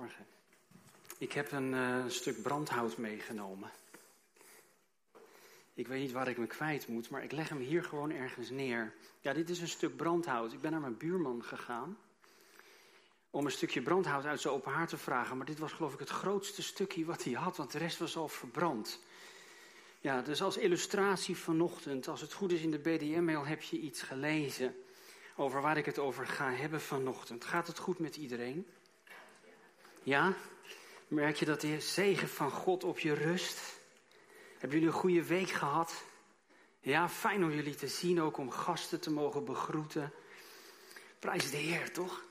Goedemorgen. Ik heb een stuk brandhout meegenomen. Ik weet niet waar ik me kwijt moet, maar ik leg hem hier gewoon ergens neer. Ja, dit is een stuk brandhout. Ik ben naar mijn buurman gegaan om een stukje brandhout uit zijn open haard te vragen. Maar dit was geloof ik het grootste stukje wat hij had, want de rest was al verbrand. Ja, dus als illustratie vanochtend, als het goed is in de BDM-mail heb je iets gelezen over waar ik het over ga hebben vanochtend. Gaat het goed met iedereen? Ja? Merk je dat de zegen van God op je rust? Hebben jullie een goede week gehad? Ja, fijn om jullie te zien, ook om gasten te mogen begroeten. Prijs de Heer, toch?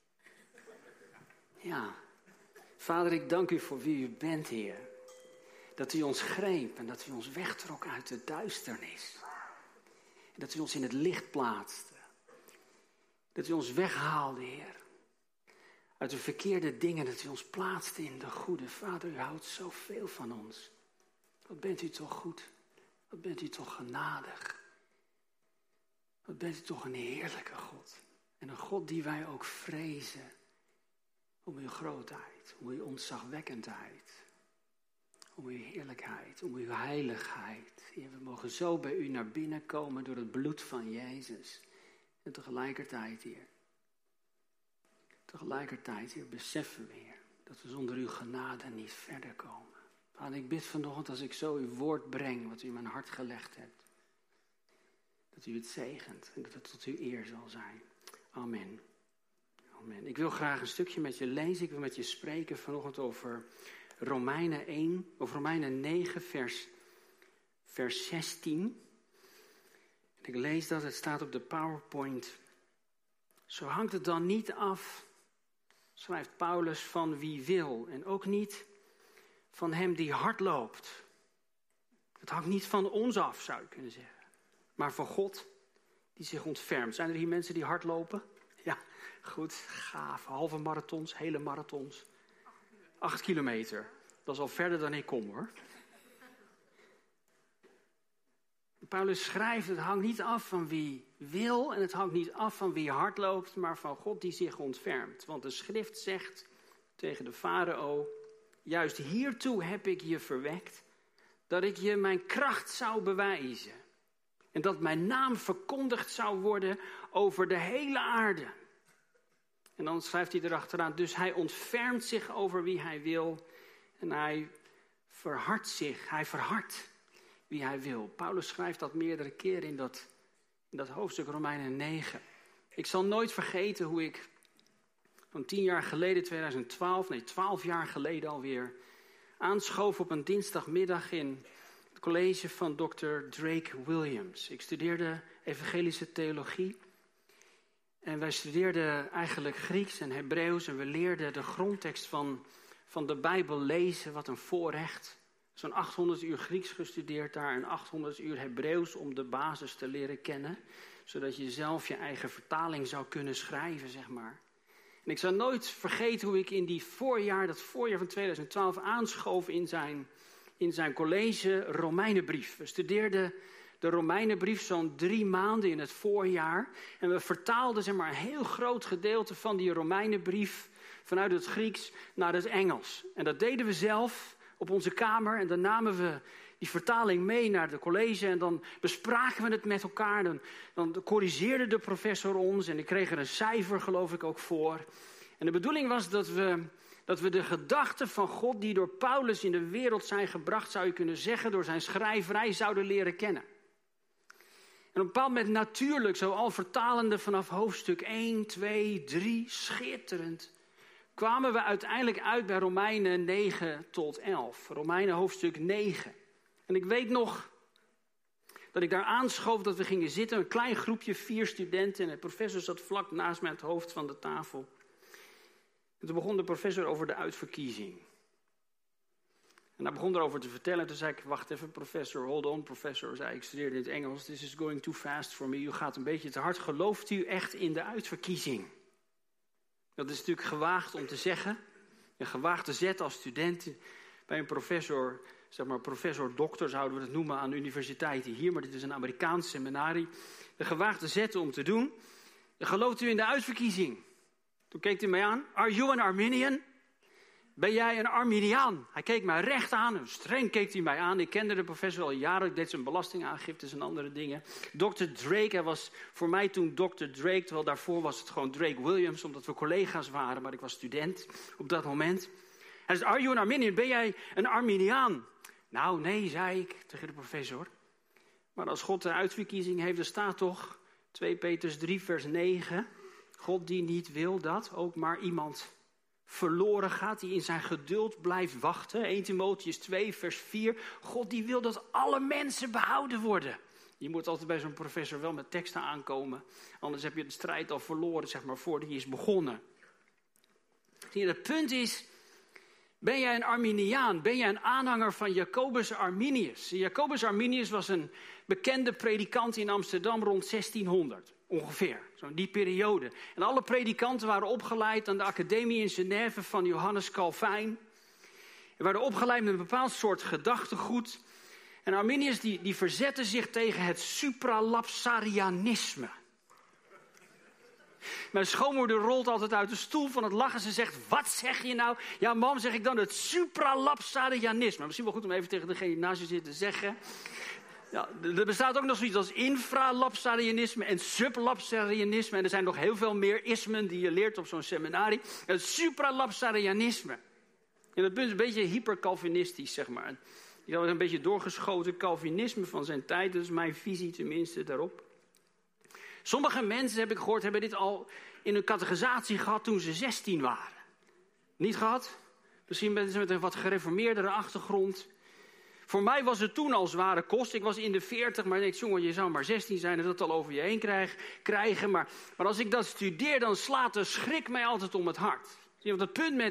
Ja. Vader, ik dank u voor wie u bent, Heer. Dat u ons greep en dat u ons wegtrok uit de duisternis. En dat u ons in het licht plaatste. Dat u ons weghaalde, Heer. Uit de verkeerde dingen, dat u ons plaatste in de goede. Vader, u houdt zoveel van ons. Wat bent u toch goed? Wat bent u toch genadig? Wat bent u toch een heerlijke God? En een God die wij ook vrezen. Om uw grootheid, om uw ontzagwekkendheid. Om uw heerlijkheid, om uw heiligheid. Heer, we mogen zo bij u naar binnen komen door het bloed van Jezus. En tegelijkertijd, Heer. Tegelijkertijd, Heer, beseffen we, Heer, dat we zonder uw genade niet verder komen. Vader, ik bid vanochtend als ik zo uw woord breng, wat u in mijn hart gelegd hebt. Dat u het zegent en dat het tot uw eer zal zijn. Amen. Amen. Ik wil graag een stukje met je lezen. Ik wil met je spreken vanochtend over Romeinen 1, of Romeinen 9, vers 16. En ik lees dat, het staat op de PowerPoint. Zo hangt het dan niet af, schrijft Paulus, van wie wil. En ook niet van hem die hard loopt. Het hangt niet van ons af, zou je kunnen zeggen. Maar van God die zich ontfermt. Zijn er hier mensen die hard lopen? Ja, goed, gaaf. Halve marathons, hele marathons. 8 kilometer. Dat is al verder dan ik kom, hoor. Paulus schrijft, het hangt niet af van wie wil en het hangt niet af van wie hard loopt, maar van God die zich ontfermt. Want de schrift zegt tegen de farao, juist hiertoe heb ik je verwekt, dat ik je mijn kracht zou bewijzen. En dat mijn naam verkondigd zou worden over de hele aarde. En dan schrijft hij erachteraan, dus hij ontfermt zich over wie hij wil en hij verhardt wie hij wil. Paulus schrijft dat meerdere keren in dat hoofdstuk Romeinen 9. Ik zal nooit vergeten hoe ik van 10 jaar geleden, 12 jaar geleden alweer, aanschoof op een dinsdagmiddag in het college van Dr. Drake Williams. Ik studeerde evangelische theologie. En wij studeerden eigenlijk Grieks en Hebreeuws en we leerden de grondtekst van de Bijbel lezen, wat een voorrecht. Zo'n 800 uur Grieks gestudeerd daar en 800 uur Hebreeuws om de basis te leren kennen. Zodat je zelf je eigen vertaling zou kunnen schrijven, zeg maar. En ik zal nooit vergeten hoe ik in dat voorjaar van 2012 aanschoof in zijn college Romeinenbrief. We studeerden de Romeinenbrief zo'n 3 maanden in het voorjaar. En we vertaalden zeg maar een heel groot gedeelte van die Romeinenbrief vanuit het Grieks naar het Engels. En dat deden we zelf op onze kamer en dan namen we die vertaling mee naar de college en dan bespraken we het met elkaar. Dan corrigeerde de professor ons en ik kreeg er een cijfer geloof ik ook voor. En de bedoeling was dat we de gedachten van God die door Paulus in de wereld zijn gebracht, zou je kunnen zeggen, door zijn schrijverij zouden leren kennen. En op een bepaald moment natuurlijk, zo al vertalende vanaf hoofdstuk 1, 2, 3, schitterend, kwamen we uiteindelijk uit bij Romeinen 9 tot 11. Romeinen hoofdstuk 9. En ik weet nog dat ik daar aanschoof dat we gingen zitten. Een klein groepje, 4 studenten. En de professor zat vlak naast mij aan het hoofd van de tafel. En toen begon de professor over de uitverkiezing. En hij begon erover te vertellen. Toen zei ik, wacht even professor, hold on professor. Zei ik studeerde in het Engels. This is going too fast for me. U gaat een beetje te hard. Gelooft u echt in de uitverkiezing? Dat is natuurlijk gewaagd om te zeggen. Een gewaagde zet als student bij een professor, zeg maar professor-dokter zouden we het noemen aan de universiteiten hier. Maar dit is een Amerikaans seminarie. Een gewaagde zet om te doen. Gelooft u in de uitverkiezing? Toen keek hij mij aan. Are you an Arminian? ben jij een Arminiaan? Hij keek mij recht aan, streng keek hij mij aan. Ik kende de professor al jaren, ik deed zijn belastingaangiftes en andere dingen. Dr. Drake, hij was voor mij toen Dr. Drake, terwijl daarvoor was het gewoon Drake Williams, omdat we collega's waren, maar ik was student op dat moment. Hij zei, are you an Arminian? Ben jij een Arminiaan? Nou, nee, zei ik tegen de professor. Maar als God de uitverkiezing heeft, er staat toch 2 Petrus 3 vers 9. God die niet wil dat ook maar iemand verloren gaat, die in zijn geduld blijft wachten. 1 Timotheüs 2 vers 4. God die wil dat alle mensen behouden worden. Je moet altijd bij zo'n professor wel met teksten aankomen. Anders heb je de strijd al verloren, zeg maar, voordat die is begonnen. Zie je, het punt is, ben jij een Arminiaan? Ben jij een aanhanger van Jacobus Arminius? Jacobus Arminius was een bekende predikant in Amsterdam rond 1600. Ongeveer, zo'n die periode. En alle predikanten waren opgeleid aan de academie in Genève van Johannes Calvijn. Ze werden opgeleid met een bepaald soort gedachtegoed. En Arminius die verzette zich tegen het supralapsarianisme. Mijn schoonmoeder rolt altijd uit de stoel van het lachen. Ze zegt, wat zeg je nou? Ja, mam, zeg ik dan, het supralapsarianisme. Misschien wel goed om even tegen degene die naast je zit te zeggen. Ja, er bestaat ook nog zoiets als infralapsarianisme en sublapsarianisme. En er zijn nog heel veel meer ismen die je leert op zo'n seminarie. Het supralapsarianisme. En dat punt is een beetje hypercalvinistisch, zeg maar. Die had een beetje doorgeschoten Calvinisme van zijn tijd. Dat is mijn visie tenminste daarop. Sommige mensen, heb ik gehoord, hebben dit al in hun catechisatie gehad toen ze 16 waren. Niet gehad? Misschien mensen met een wat gereformeerdere achtergrond. Voor mij was het toen al zware kost. Ik was in de 40, maar ik denk, jongen, je zou maar 16 zijn en dat al over je heen krijgen. Maar als ik dat studeer, dan slaat de schrik mij altijd om het hart. Want het punt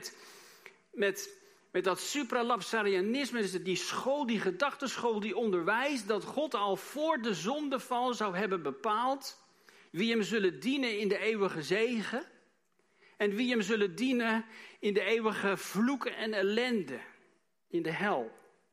met dat supralapsarianisme is die school, die gedachtenschool, die onderwijst dat God al voor de zondeval zou hebben bepaald wie hem zullen dienen in de eeuwige zegen en wie hem zullen dienen in de eeuwige vloeken en ellende, in de hel.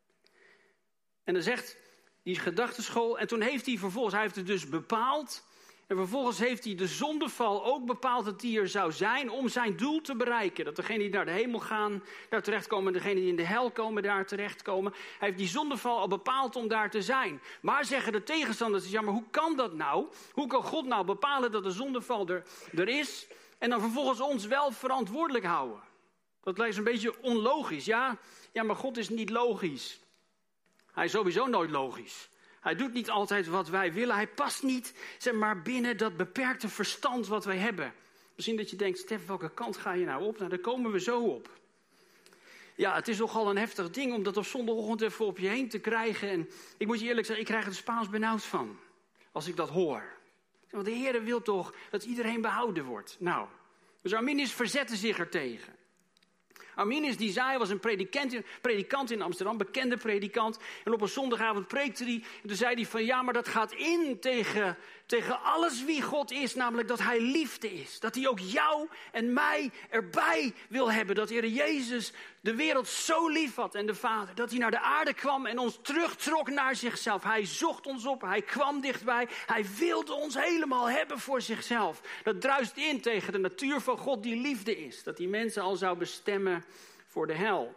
En dan zegt die gedachtenschool, en toen heeft hij vervolgens, hij heeft het dus bepaald. En vervolgens heeft hij de zondeval ook bepaald dat die er zou zijn om zijn doel te bereiken. Dat degenen die naar de hemel gaan, daar terechtkomen. En degenen die in de hel komen, daar terechtkomen. Hij heeft die zondeval al bepaald om daar te zijn. Maar zeggen de tegenstanders, ja, maar hoe kan dat nou? Hoe kan God nou bepalen dat de zondeval er is en dan vervolgens ons wel verantwoordelijk houden? Dat lijkt een beetje onlogisch. Ja, maar God is niet logisch. Hij is sowieso nooit logisch. Hij doet niet altijd wat wij willen. Hij past niet, zeg maar, binnen dat beperkte verstand wat wij hebben. Misschien dat je denkt, Stef, welke kant ga je nou op? Nou, daar komen we zo op. Ja, het is nogal een heftig ding om dat op zondagochtend even op je heen te krijgen. En ik moet je eerlijk zeggen, ik krijg er Spaans benauwd van. Als ik dat hoor. Want de Heer wil toch dat iedereen behouden wordt. Nou, dus Arminius verzette zich ertegen. Arminius die zei, hij was een predikant in Amsterdam, bekende predikant. En op een zondagavond preekte hij. En toen zei hij van, ja, maar dat gaat in tegen alles wie God is. Namelijk dat hij liefde is. Dat hij ook jou en mij erbij wil hebben. Dat de Heer Jezus de wereld zo lief had en de Vader. Dat hij naar de aarde kwam en ons terugtrok naar zichzelf. Hij zocht ons op, hij kwam dichtbij. Hij wilde ons helemaal hebben voor zichzelf. Dat druist in tegen de natuur van God die liefde is. Dat die mensen al zou bestemmen voor de hel.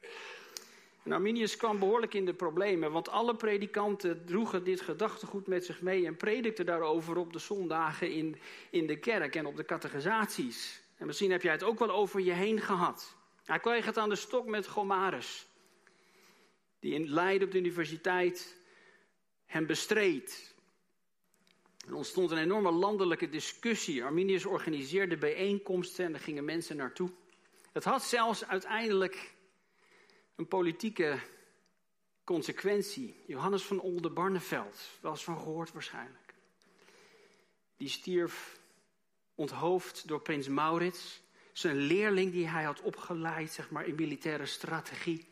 En Arminius kwam behoorlijk in de problemen, want alle predikanten droegen dit gedachtegoed met zich mee en predikten daarover op de zondagen in de kerk en op de catechisaties. En misschien heb jij het ook wel over je heen gehad. Hij kreeg het aan de stok met Gomarus, die in Leiden op de universiteit hem bestreed. Er ontstond een enorme landelijke discussie. Arminius organiseerde bijeenkomsten en daar gingen mensen naartoe. Het had zelfs uiteindelijk een politieke consequentie. Johannes van Oldenbarnevelt, wel eens van gehoord waarschijnlijk. Die stierf onthoofd door prins Maurits. Zijn leerling die hij had opgeleid, zeg maar, in militaire strategie.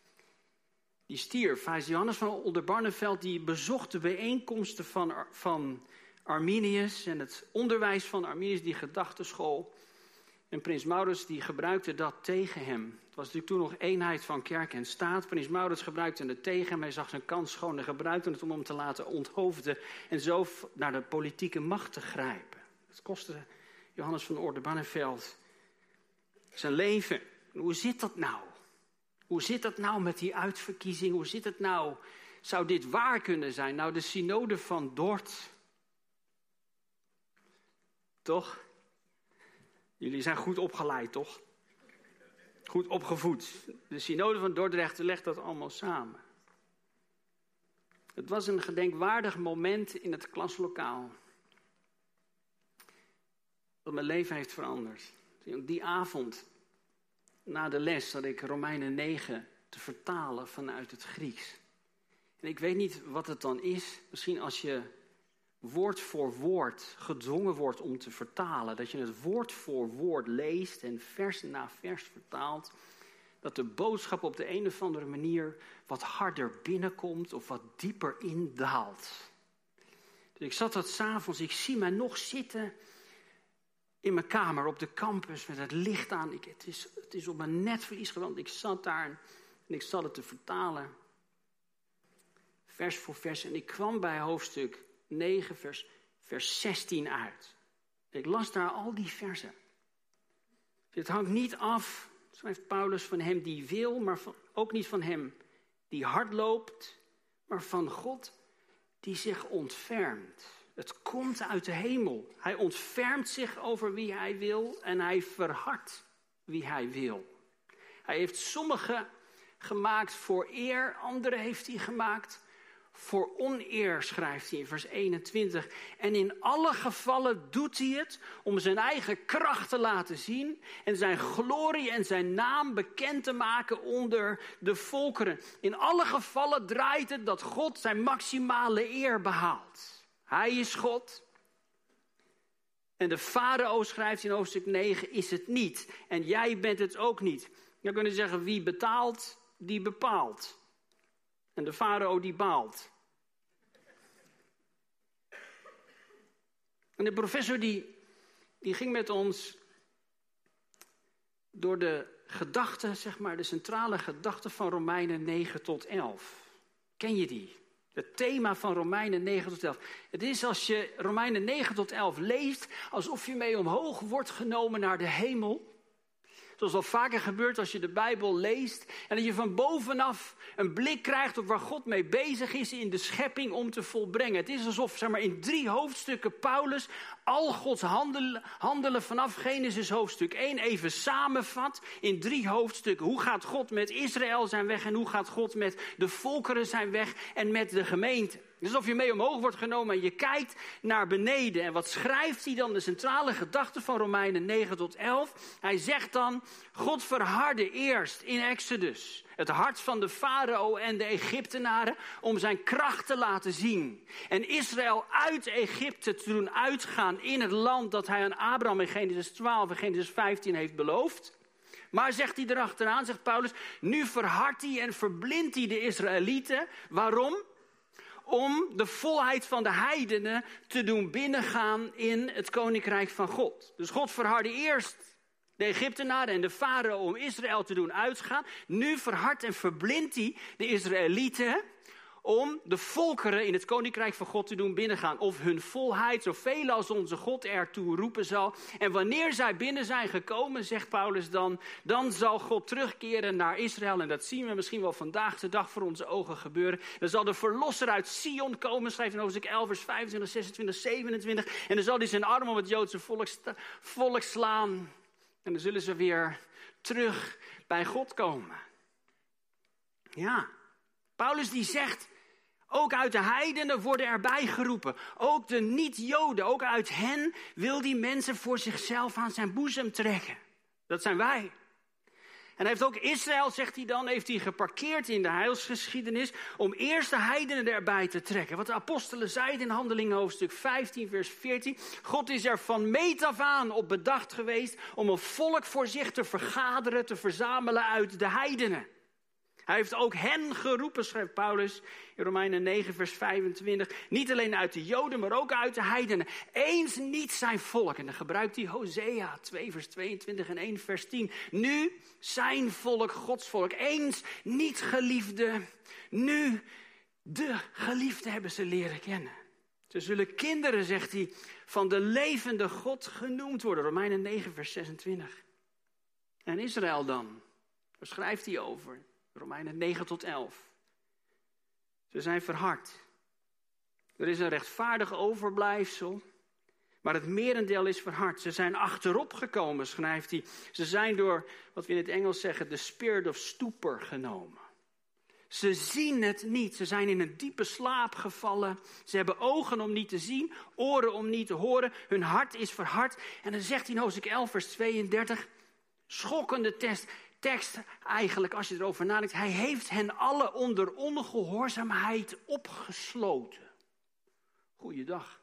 Die stierf. Hij is Johannes van Oldenbarnevelt, die bezocht de bijeenkomsten van Arminius en het onderwijs van Arminius, die gedachtenschool. En prins Maurits die gebruikte dat tegen hem. Het was natuurlijk toen nog eenheid van kerk en staat. Prins Maurits gebruikte het tegen hem. Hij zag zijn kans schoon en gebruikte het om hem te laten onthoofden. En zo naar de politieke macht te grijpen. Het kostte Johannes van Oldenbarnevelt zijn leven. Hoe zit dat nou? Hoe zit dat nou met die uitverkiezing? Hoe zit het nou? Zou dit waar kunnen zijn? Nou, de synode van Dort. Toch? Jullie zijn goed opgeleid, toch? Goed opgevoed. De synode van Dordrecht legt dat allemaal samen. Het was een gedenkwaardig moment in het klaslokaal. Dat mijn leven heeft veranderd. Die avond, na de les, zat ik Romeinen 9 te vertalen vanuit het Grieks. En ik weet niet wat het dan is. Misschien als je woord voor woord gedwongen wordt om te vertalen. Dat je het woord voor woord leest en vers na vers vertaalt. Dat de boodschap op de een of andere manier wat harder binnenkomt of wat dieper indaalt. Dus ik zat dat 's avonds, ik zie mij nog zitten in mijn kamer op de campus met het licht aan. Het is op mijn netvlies gewand. Ik zat daar en ik zat het te vertalen. Vers voor vers. En ik kwam bij hoofdstuk 9, vers 16 uit. Ik las daar al die versen. Het hangt niet af, schrijft Paulus, van hem die wil, maar ook niet van hem die hard loopt, maar van God die zich ontfermt. Het komt uit de hemel. Hij ontfermt zich over wie hij wil en hij verhardt wie hij wil. Hij heeft sommigen gemaakt voor eer, anderen heeft hij gemaakt voor oneer, schrijft hij in vers 21. En in alle gevallen doet hij het om zijn eigen kracht te laten zien en zijn glorie en zijn naam bekend te maken onder de volkeren. In alle gevallen draait het dat God zijn maximale eer behaalt. Hij is God. En de farao, schrijft in hoofdstuk 9, is het niet. En jij bent het ook niet. Dan kunnen we zeggen, wie betaalt, die bepaalt. En de farao die baalt. En de professor die ging met ons door de gedachte, zeg maar, de centrale gedachte van Romeinen 9 tot 11. Ken je die? Het thema van Romeinen 9 tot 11. Het is als je Romeinen 9 tot 11 leest, alsof je mee omhoog wordt genomen naar de hemel. Zoals al vaker gebeurt als je de Bijbel leest. En dat je van bovenaf een blik krijgt op waar God mee bezig is in de schepping om te volbrengen. Het is alsof, zeg maar, in 3 hoofdstukken Paulus al Gods handelen vanaf Genesis hoofdstuk 1 even samenvat. In 3 hoofdstukken. Hoe gaat God met Israël zijn weg en hoe gaat God met de volkeren zijn weg en met de gemeente. Het is alsof je mee omhoog wordt genomen en je kijkt naar beneden. En wat schrijft hij dan? De centrale gedachte van Romeinen 9 tot 11. Hij zegt dan, God verhardde eerst in Exodus het hart van de farao en de Egyptenaren om zijn kracht te laten zien. En Israël uit Egypte te doen uitgaan in het land dat hij aan Abraham in Genesis 12 en Genesis 15 heeft beloofd. Maar zegt hij erachteraan, zegt Paulus, nu verhardt hij en verblindt hij de Israëlieten. Waarom? Om de volheid van de heidenen te doen binnengaan in het koninkrijk van God. Dus God verhardde eerst de Egyptenaren en de farao om Israël te doen uitgaan. Nu verhardt en verblindt hij de Israëlieten om de volkeren in het koninkrijk van God te doen binnengaan. Of hun volheid, zoveel als onze God ertoe roepen zal. En wanneer zij binnen zijn gekomen, zegt Paulus dan zal God terugkeren naar Israël. En dat zien we misschien wel vandaag de dag voor onze ogen gebeuren. Dan zal de verlosser uit Sion komen, schrijft in hoofdstuk 11, vers 25, 26, 27. En dan zal hij zijn arm om het Joodse volk slaan. En dan zullen ze weer terug bij God komen. Ja, Paulus die zegt, ook uit de heidenen worden erbij geroepen. Ook de niet-Joden, ook uit hen wil die mensen voor zichzelf aan zijn boezem trekken. Dat zijn wij. En hij heeft ook Israël, zegt hij dan, heeft hij geparkeerd in de heilsgeschiedenis om eerst de heidenen erbij te trekken. Wat de apostelen zeiden in Handelingen hoofdstuk 15, vers 14. God is er van meet af aan op bedacht geweest om een volk voor zich te vergaderen, te verzamelen uit de heidenen. Hij heeft ook hen geroepen, schrijft Paulus in Romeinen 9, vers 25. Niet alleen uit de Joden, maar ook uit de heidenen. Eens niet zijn volk. En dan gebruikt hij Hosea 2, vers 22 en 1, vers 10. Nu zijn volk, Gods volk. Eens niet geliefde. Nu de geliefde hebben ze leren kennen. Ze zullen kinderen, zegt hij, van de levende God genoemd worden. Romeinen 9, vers 26. En Israël dan? Waar schrijft hij over? Romeinen 9 tot 11. Ze zijn verhard. Er is een rechtvaardig overblijfsel, maar het merendeel is verhard. Ze zijn achterop gekomen, schrijft hij. Ze zijn door, wat we in het Engels zeggen, de spirit of stupor genomen. Ze zien het niet. Ze zijn in een diepe slaap gevallen. Ze hebben ogen om niet te zien, oren om niet te horen. Hun hart is verhard. En dan zegt hij in hoofdstuk 11, vers 32, schokkende tekst eigenlijk, als je erover nadenkt. Hij heeft hen alle onder ongehoorzaamheid opgesloten. Goeiedag.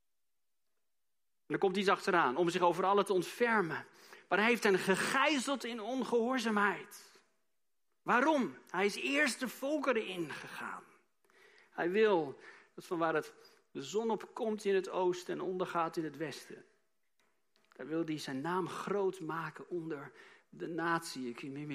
En er komt iets achteraan om zich over allen te ontfermen. Maar hij heeft hen gegijzeld in ongehoorzaamheid. Waarom? Hij is eerst de volkeren ingegaan. Hij wil dat van waar de zon op komt in het oosten en ondergaat in het westen. Daar wil hij zijn naam groot maken onder de natie.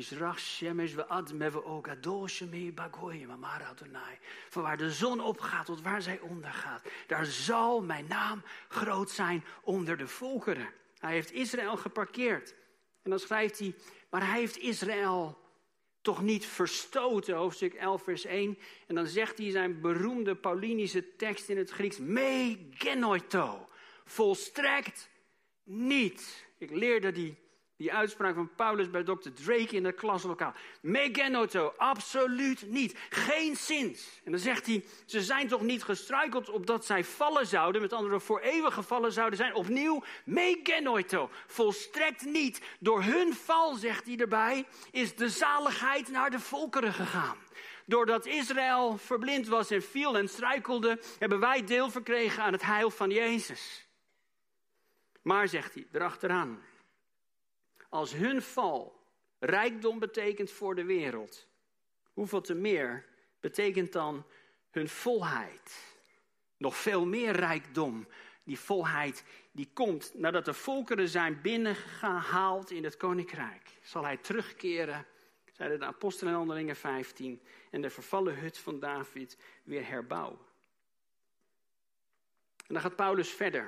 Van waar de zon opgaat tot waar zij ondergaat. Daar zal mijn naam groot zijn onder de volkeren. Hij heeft Israël geparkeerd. En dan schrijft hij, maar hij heeft Israël toch niet verstoten, hoofdstuk 11 vers 1. En dan zegt hij zijn beroemde Paulinische tekst in het Grieks. Me genoito. Volstrekt niet. Ik leerde die uitspraak van Paulus bij Dr. Drake in het klaslokaal. Me genoito. Absoluut niet. Geen zins. En dan zegt hij, ze zijn toch niet gestruikeld opdat zij vallen zouden. Met andere woorden, voor eeuwig gevallen zouden zijn. Opnieuw, me genoito. Volstrekt niet. Door hun val, zegt hij erbij, is de zaligheid naar de volkeren gegaan. Doordat Israël verblind was en viel en struikelde, hebben wij deel verkregen aan het heil van Jezus. Maar, zegt hij, erachteraan, als hun val rijkdom betekent voor de wereld, hoeveel te meer betekent dan hun volheid? Nog veel meer rijkdom. Die volheid die komt nadat de volkeren zijn binnengehaald in het koninkrijk. Zal hij terugkeren, zeiden de apostelen in Handelingen 15, en de vervallen hut van David weer herbouwen. En dan gaat Paulus verder.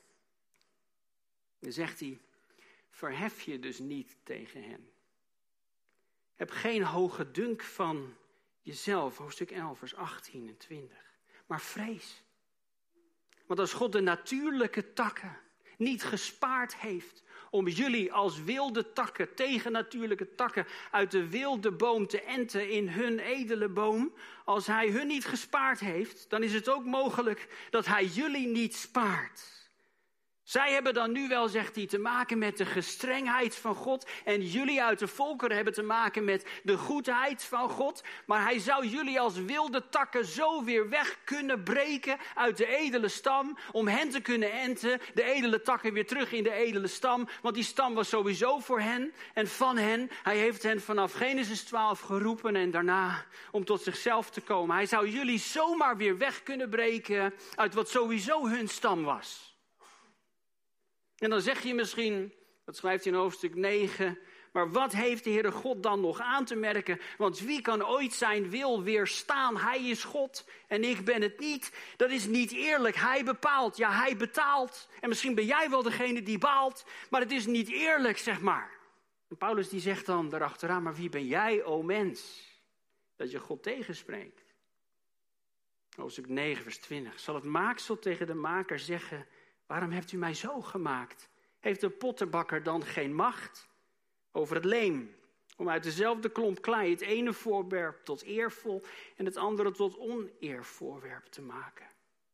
Dan zegt hij, verhef je dus niet tegen hen. Heb geen hoge dunk van jezelf, hoofdstuk 11, vers 18 en 20. Maar vrees. Want als God de natuurlijke takken niet gespaard heeft om jullie als wilde takken, tegennatuurlijke takken, uit de wilde boom te enten in hun edele boom. Als hij hun niet gespaard heeft, dan is het ook mogelijk dat hij jullie niet spaart. Zij hebben dan nu wel, zegt hij, te maken met de gestrengheid van God. En jullie uit de volkeren hebben te maken met de goedheid van God. Maar hij zou jullie als wilde takken zo weer weg kunnen breken uit de edele stam. Om hen te kunnen enten, de edele takken weer terug in de edele stam. Want die stam was sowieso voor hen en van hen. Hij heeft hen vanaf Genesis 12 geroepen en daarna om tot zichzelf te komen. Hij zou jullie zomaar weer weg kunnen breken uit wat sowieso hun stam was. En dan zeg je misschien, dat schrijft hij in hoofdstuk 9... maar wat heeft de Heere God dan nog aan te merken? Want wie kan ooit zijn wil weerstaan? Hij is God en ik ben het niet. Dat is niet eerlijk. Hij bepaalt. Ja, hij betaalt. En misschien ben jij wel degene die baalt. Maar het is niet eerlijk, zeg maar. En Paulus die zegt dan daarachteraan, maar wie ben jij, o mens? Dat je God tegenspreekt. Hoofdstuk 9, vers 20. Zal het maaksel tegen de maker zeggen, waarom hebt u mij zo gemaakt? Heeft de pottenbakker dan geen macht over het leem, om uit dezelfde klomp klei het ene voorwerp tot eervol en het andere tot oneervoorwerp te maken?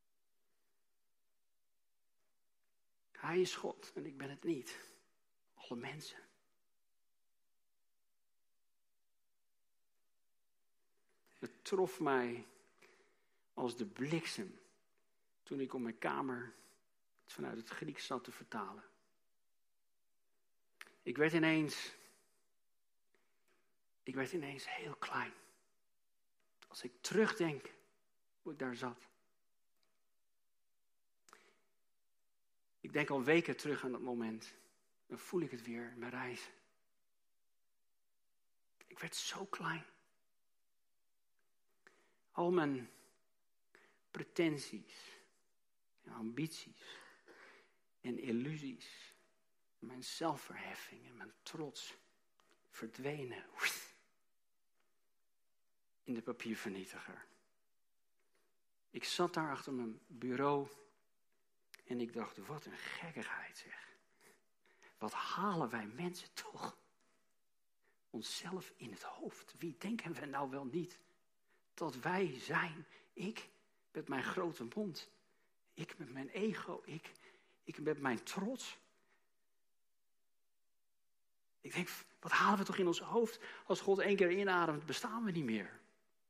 Hij is God en ik ben het niet. Alle mensen. Het trof mij als de bliksem toen ik op mijn kamer vanuit het Grieks zat te vertalen. Ik werd ineens heel klein. Als ik terugdenk hoe ik daar zat. Ik denk al weken terug aan dat moment. Dan voel ik het weer in mijn reis. Ik werd zo klein. Al mijn pretenties en ambities en illusies, mijn zelfverheffing en mijn trots verdwenen in de papiervernietiger. Ik zat daar achter mijn bureau en ik dacht, wat een gekkigheid zeg. Wat halen wij mensen toch onszelf in het hoofd? Wie denken we nou wel niet dat wij zijn? Ik met mijn grote mond. Ik met mijn ego. Ik met mijn trots. Ik denk, wat halen we toch in ons hoofd? Als God 1 keer inademt, bestaan we niet meer.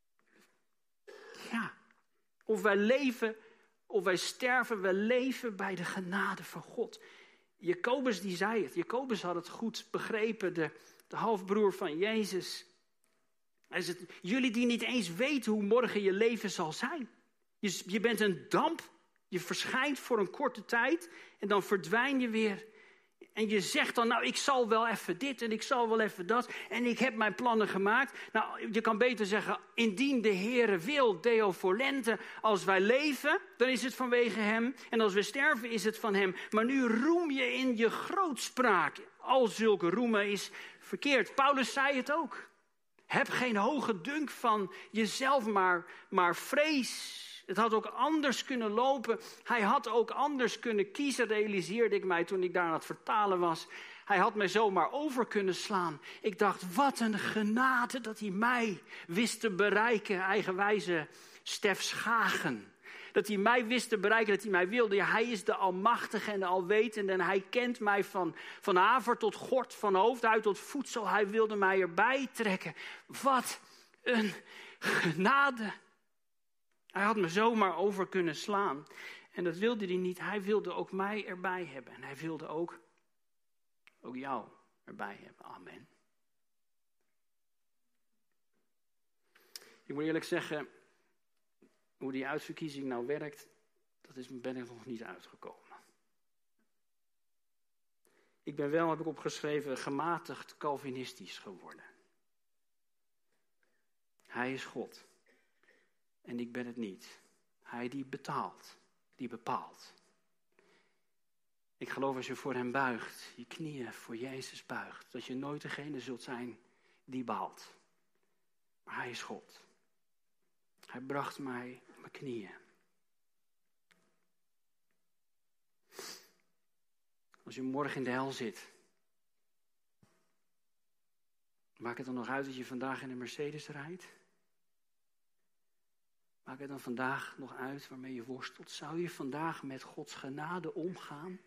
Ja, of wij leven, of wij sterven, we leven bij de genade van God. Jacobus die zei het. Jacobus had het goed begrepen, de halfbroer van Jezus. Hij zegt, jullie die niet eens weten hoe morgen je leven zal zijn. Je bent een damp, je verschijnt voor een korte tijd en dan verdwijn je weer. En je zegt dan, nou ik zal wel even dit en ik zal wel even dat. En ik heb mijn plannen gemaakt. Nou, je kan beter zeggen, indien de Heere wil, Deo volente. Als wij leven, dan is het vanwege hem. En als we sterven, is het van hem. Maar nu roem je in je grootspraak. Al zulke roemen is verkeerd. Paulus zei het ook. Heb geen hoge dunk van jezelf, maar vrees. Het had ook anders kunnen lopen. Hij had ook anders kunnen kiezen, realiseerde ik mij toen ik daar aan het vertalen was. Hij had mij zomaar over kunnen slaan. Ik dacht, wat een genade dat hij mij wist te bereiken. Eigenwijze Stef Schagen. Dat hij mij wist te bereiken, dat hij mij wilde. Ja, hij is de almachtige en de alwetende. En hij kent mij van haver tot gort, van hoofd uit tot voedsel. Hij wilde mij erbij trekken. Wat een genade. Hij had me zomaar over kunnen slaan. En dat wilde hij niet. Hij wilde ook mij erbij hebben. En hij wilde ook jou erbij hebben. Amen. Ik moet eerlijk zeggen, hoe die uitverkiezing nou werkt, ben ik nog niet uitgekomen. Ik ben wel, heb ik opgeschreven, gematigd Calvinistisch geworden. Hij is God. En ik ben het niet. Hij die betaalt, die bepaalt. Ik geloof als je voor hem buigt, je knieën voor Jezus buigt, dat je nooit degene zult zijn die baalt. Maar hij is God. Hij bracht mij op mijn knieën. Als je morgen in de hel zit, maakt het dan nog uit dat je vandaag in een Mercedes rijdt? Maakt het dan vandaag nog uit waarmee je worstelt? Zou je vandaag met Gods genade omgaan?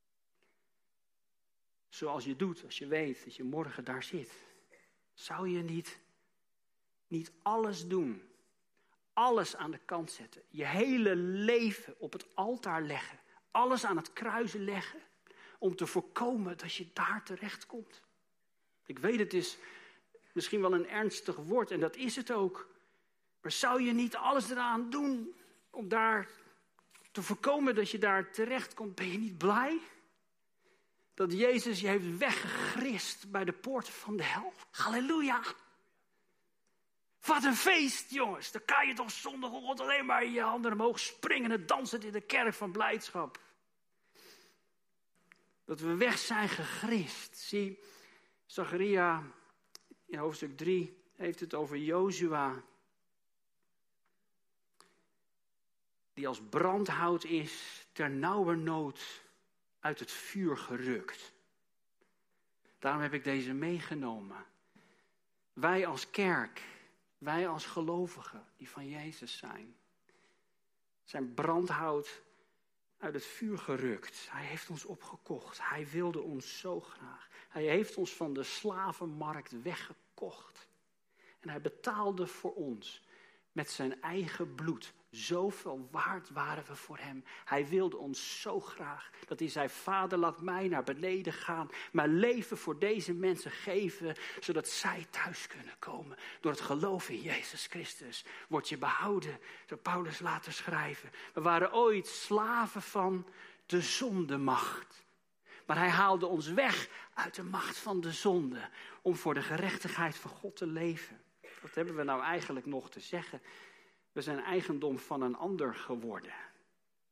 Zoals je doet als je weet dat je morgen daar zit. Zou je niet alles doen? Alles aan de kant zetten. Je hele leven op het altaar leggen. Alles aan het kruis leggen. Om te voorkomen dat je daar terecht komt. Ik weet, het is misschien wel een ernstig woord en dat is het ook. Maar zou je niet alles eraan doen om daar te voorkomen dat je daar terecht komt? Ben je niet blij? Dat Jezus je heeft weggegrist bij de poorten van de hel. Halleluja! Wat een feest, jongens. Dan kan je toch zondagochtend alleen maar in je handen omhoog springen en dansen in de kerk van blijdschap. Dat we weg zijn gegrist. Zie, Zacharia in hoofdstuk 3 heeft het over Jozua. Die als brandhout is, ter nauwernood uit het vuur gerukt. Daarom heb ik deze meegenomen. Wij als kerk, wij als gelovigen die van Jezus zijn brandhout uit het vuur gerukt. Hij heeft ons opgekocht. Hij wilde ons zo graag. Hij heeft ons van de slavenmarkt weggekocht. En hij betaalde voor ons met zijn eigen bloed. Zoveel waard waren we voor hem. Hij wilde ons zo graag dat hij zei, Vader, laat mij naar beneden gaan. Mijn leven voor deze mensen geven, zodat zij thuis kunnen komen. Door het geloof in Jezus Christus word je behouden, zou Paulus later schrijven. We waren ooit slaven van de zondemacht. Maar hij haalde ons weg uit de macht van de zonde. Om voor de gerechtigheid van God te leven. Wat hebben we nou eigenlijk nog te zeggen? We zijn eigendom van een ander geworden.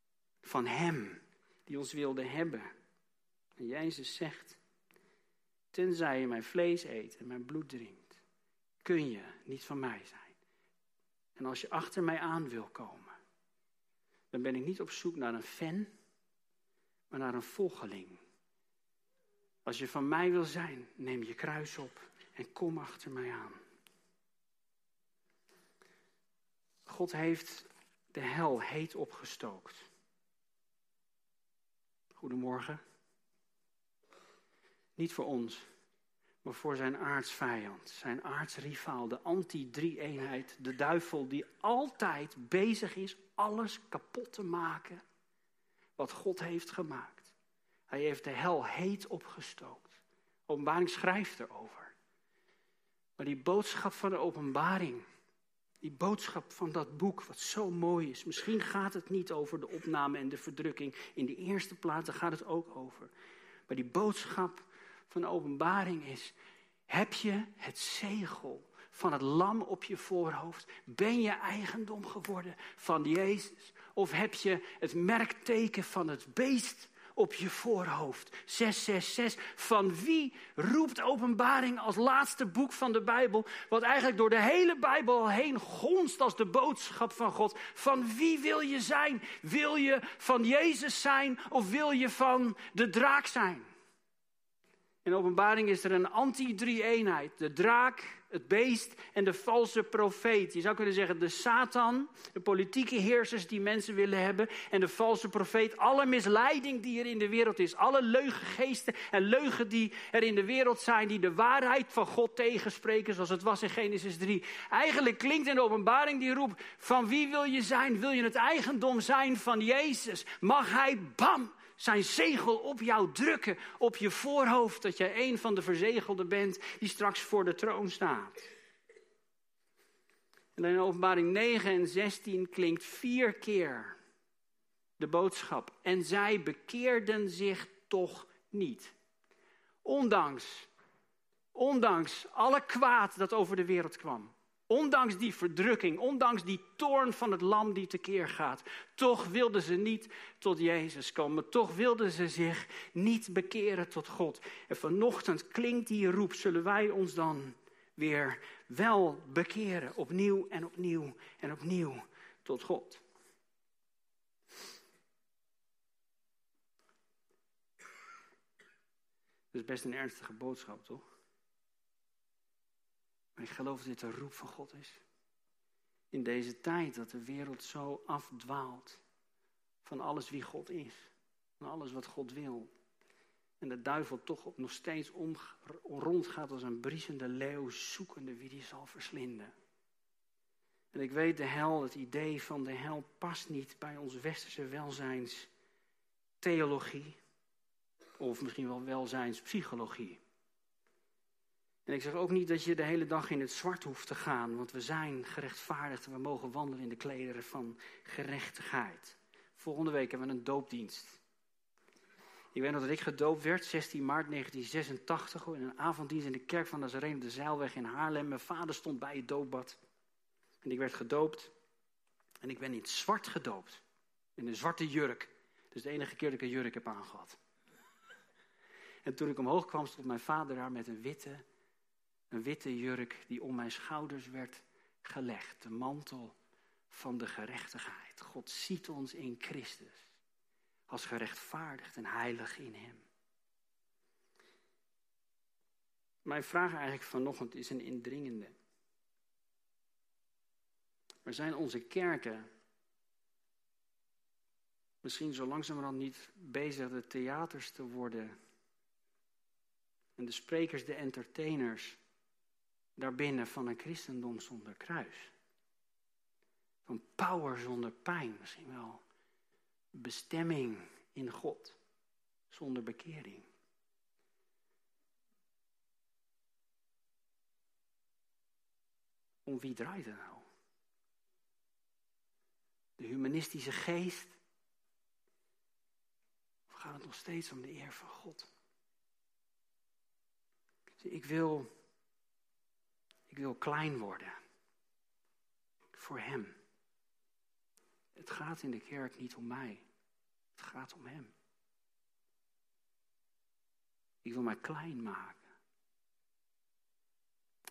Van hem die ons wilde hebben. En Jezus zegt, Tenzij je mijn vlees eet en mijn bloed drinkt, kun je niet van mij zijn. En als je achter mij aan wil komen, dan ben ik niet op zoek naar een fan, maar naar een volgeling. Als je van mij wil zijn, neem je kruis op en kom achter mij aan. God heeft de hel heet opgestookt. Goedemorgen. Niet voor ons, maar voor zijn aartsvijand, zijn aartsrivaal, de anti-drie-eenheid, de duivel die altijd bezig is alles kapot te maken wat God heeft gemaakt. Hij heeft de hel heet opgestookt. Openbaring schrijft erover. Maar die boodschap van de openbaring, die boodschap van dat boek wat zo mooi is. Misschien gaat het niet over de opname en de verdrukking. In de eerste plaats, daar gaat het ook over. Maar die boodschap van de openbaring is: heb je het zegel van het lam op je voorhoofd? Ben je eigendom geworden van Jezus? Of heb je het merkteken van het beest op je voorhoofd? 666. Van wie roept Openbaring als laatste boek van de Bijbel, wat eigenlijk door de hele Bijbel al heen gonst als de boodschap van God? Van wie wil je zijn? Wil je van Jezus zijn of wil je van de draak zijn? In Openbaring is er een anti-drie-eenheid. De draak, het beest en de valse profeet. Je zou kunnen zeggen de Satan, de politieke heersers die mensen willen hebben. En de valse profeet, alle misleiding die er in de wereld is. Alle leugengeesten en leugen die er in de wereld zijn. Die de waarheid van God tegenspreken, zoals het was in Genesis 3. Eigenlijk klinkt in de Openbaring die roep: van wie wil je zijn? Wil je het eigendom zijn van Jezus? Mag hij, bam, zijn zegel op jou drukken, op je voorhoofd, dat jij een van de verzegelden bent die straks voor de troon staat. En in Openbaring 9 en 16 klinkt 4 keer de boodschap: en zij bekeerden zich toch niet. Ondanks alle kwaad dat over de wereld kwam. Ondanks die verdrukking, ondanks die toorn van het lam die tekeer gaat. Toch wilden ze niet tot Jezus komen. Toch wilden ze zich niet bekeren tot God. En vanochtend klinkt die roep: zullen wij ons dan weer wel bekeren? Opnieuw en opnieuw en opnieuw tot God. Dat is best een ernstige boodschap, toch? Maar ik geloof dat dit een roep van God is. In deze tijd dat de wereld zo afdwaalt van alles wie God is. Van alles wat God wil. En de duivel toch nog steeds rondgaat als een briesende leeuw, zoekende wie die zal verslinden. En ik weet, de hel, het idee van de hel past niet bij onze westerse welzijnstheologie. Of misschien wel welzijnspsychologie. En ik zeg ook niet dat je de hele dag in het zwart hoeft te gaan, want we zijn gerechtvaardigd en we mogen wandelen in de klederen van gerechtigheid. Volgende week hebben we een doopdienst. Ik weet nog dat ik gedoopt werd, 16 maart 1986, in een avonddienst in de kerk van Nazareen op de Zeilweg in Haarlem. Mijn vader stond bij het doopbad en ik werd gedoopt. En ik ben in het zwart gedoopt, in een zwarte jurk. Dus de enige keer dat ik een jurk heb aangehad. En toen ik omhoog kwam, stond mijn vader daar met een witte jurk die om mijn schouders werd gelegd. De mantel van de gerechtigheid. God ziet ons in Christus als gerechtvaardigd en heilig in hem. Mijn vraag eigenlijk vanochtend is een indringende. Maar zijn onze kerken misschien zo langzamerhand niet bezig de theaters te worden en de sprekers, de entertainers daarbinnen van een christendom zonder kruis? Van power zonder pijn, misschien wel bestemming in God zonder bekering. Om wie draait het nou? De humanistische geest? Of gaat het nog steeds om de eer van God? Ik wil klein worden. Voor hem. Het gaat in de kerk niet om mij. Het gaat om hem. Ik wil mij klein maken.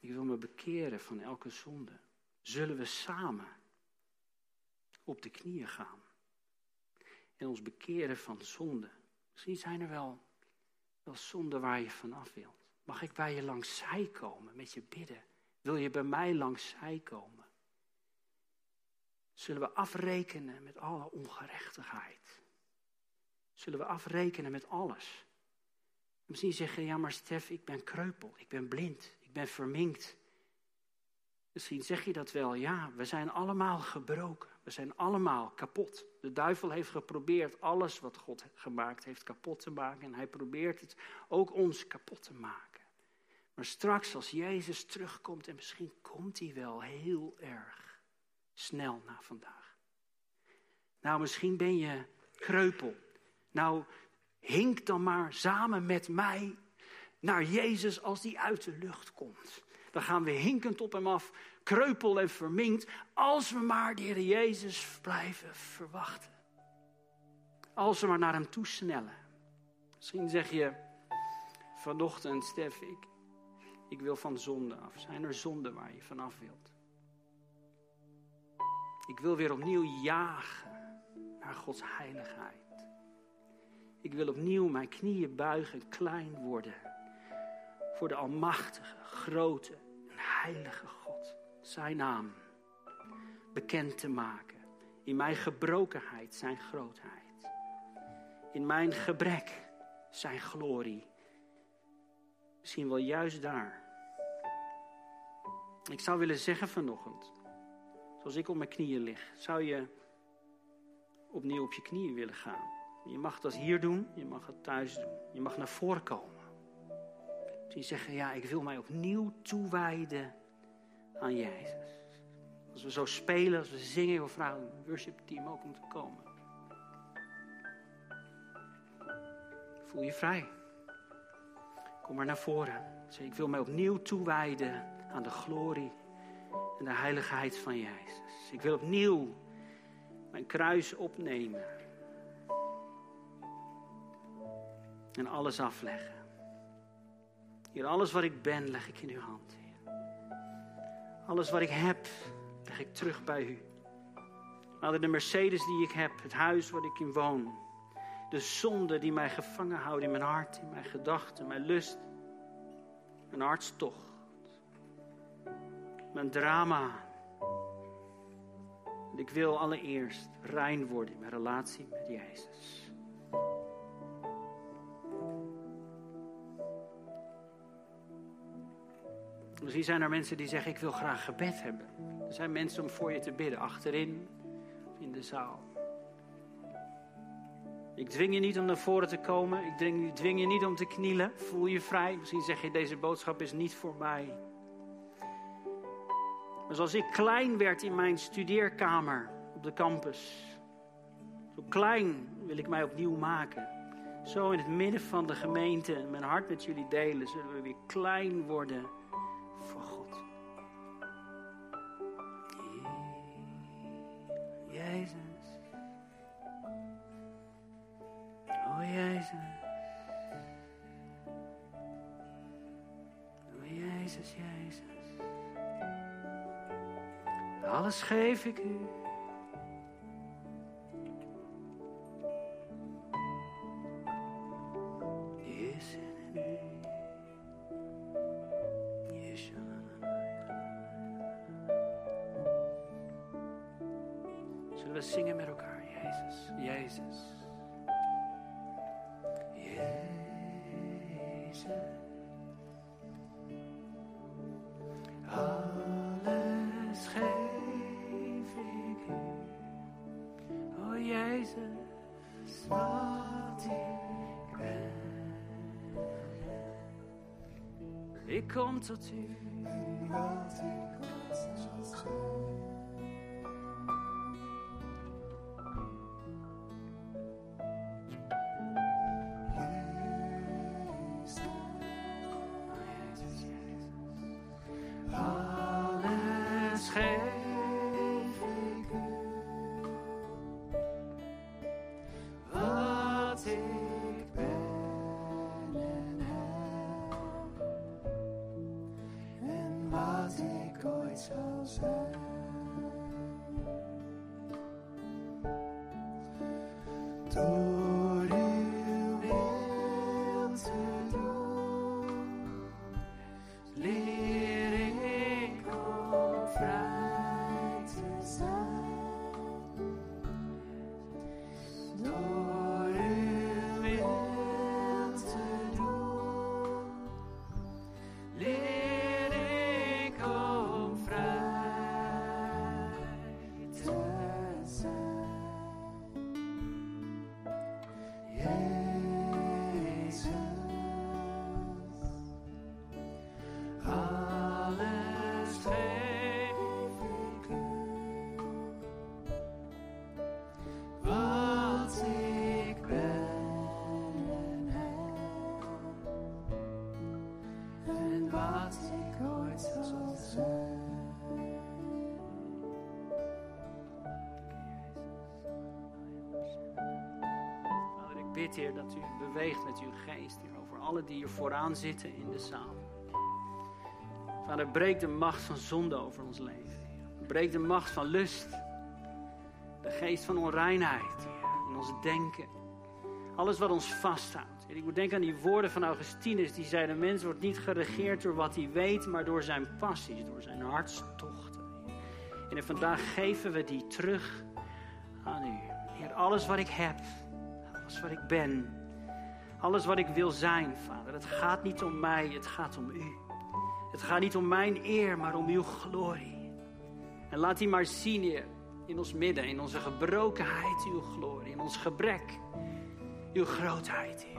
Ik wil me bekeren van elke zonde. Zullen we samen op de knieën gaan en ons bekeren van zonde? Misschien zijn er wel zonden waar je vanaf wilt. Mag ik bij je langs zij komen met je bidden? Wil je bij mij langs zij komen? Zullen we afrekenen met alle ongerechtigheid? Zullen we afrekenen met alles? Misschien zeg je, ja maar Stef, ik ben kreupel, ik ben blind, ik ben verminkt. Misschien zeg je dat wel, ja, we zijn allemaal gebroken. We zijn allemaal kapot. De duivel heeft geprobeerd alles wat God gemaakt heeft kapot te maken. En hij probeert het ook ons kapot te maken. Maar straks als Jezus terugkomt, en misschien komt hij wel heel erg snel na vandaag. Nou, misschien ben je kreupel. Nou, hink dan maar samen met mij naar Jezus als die uit de lucht komt. Dan gaan we hinkend op hem af, kreupel en verminkt, als we maar de Heer Jezus blijven verwachten. Als we maar naar hem toe snellen. Misschien zeg je vanochtend, Stef, ik wil van zonde af. Zijn er zonden waar je vanaf wilt? Ik wil weer opnieuw jagen naar Gods heiligheid. Ik wil opnieuw mijn knieën buigen en klein worden voor de almachtige, grote en heilige God. Zijn naam bekend te maken. In mijn gebrokenheid zijn grootheid. In mijn gebrek zijn glorie. Misschien wel juist daar. Ik zou willen zeggen vanochtend, zoals ik op mijn knieën lig, zou je opnieuw op je knieën willen gaan. Je mag dat hier doen, je mag het thuis doen. Je mag naar voren komen. Misschien zeggen, ja, ik wil mij opnieuw toewijden aan Jezus. Als we zo spelen, als we zingen, we vragen het worship team ook om te komen. Voel je vrij. Kom maar naar voren. Zeg, ik wil mij opnieuw toewijden aan de glorie en de heiligheid van Jezus. Ik wil opnieuw mijn kruis opnemen. En alles afleggen. Hier, alles wat ik ben, leg ik in uw hand, Heer. Alles wat ik heb, leg ik terug bij u. Vader, de Mercedes die ik heb, het huis waar ik in woon. De zonde die mij gevangen houdt in mijn hart, in mijn gedachten, mijn lust. Mijn hartstocht. Mijn drama. En ik wil allereerst rein worden in mijn relatie met Jezus. Misschien zijn er mensen die zeggen, ik wil graag gebed hebben. Er zijn mensen om voor je te bidden, achterin of in de zaal. Ik dwing je niet om naar voren te komen. Ik dwing je niet om te knielen. Voel je vrij. Misschien zeg je, deze boodschap is niet voor mij. Maar zoals ik klein werd in mijn studeerkamer op de campus. Zo klein wil ik mij opnieuw maken. Zo in het midden van de gemeente, mijn hart met jullie delen, zullen we weer klein worden voor God. Jezus. Oh Jezus. Oh Jezus, Jezus. Alles geef ik u. Zullen we zingen met elkaar, Jezus, Jezus. Jezus. Alles geef ik u. Oh Jezus, wat ik ben. Ik kom tot u. Wat ik was. Wat ooit zal zijn. Door uw wil te doen, leer ik om vrij te zijn. Door uw wil te doen, leer ik om vrij te zijn. Jezus, alles geef ik u, wat ik ben en heb, en wat ik ooit zal zijn. Vader, ik bid, Heer, dat u beweegt met uw geest, Heer, over alle die hier vooraan zitten in de zaal. Vader, breek de macht van zonde over ons leven, Heer. Breek de macht van lust, de geest van onreinheid, Heer, in ons denken. Alles wat ons vasthoudt. Heer, ik moet denken aan die woorden van Augustinus, die zei: de mens wordt niet geregeerd door wat hij weet, maar door zijn passies, door zijn hartstochten. Heer. En vandaag geven we die terug aan u. Heer, alles wat ik heb, alles wat ik ben, alles wat ik wil zijn, Vader. Het gaat niet om mij, het gaat om u. Het gaat niet om mijn eer, maar om uw glorie. En laat die maar zien, Heer, in ons midden, in onze gebrokenheid, uw glorie, in ons gebrek, uw grootheid, Heer.